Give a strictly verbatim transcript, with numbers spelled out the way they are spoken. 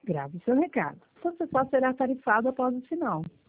Grave seu recado. Você só será tarifado após o sinal.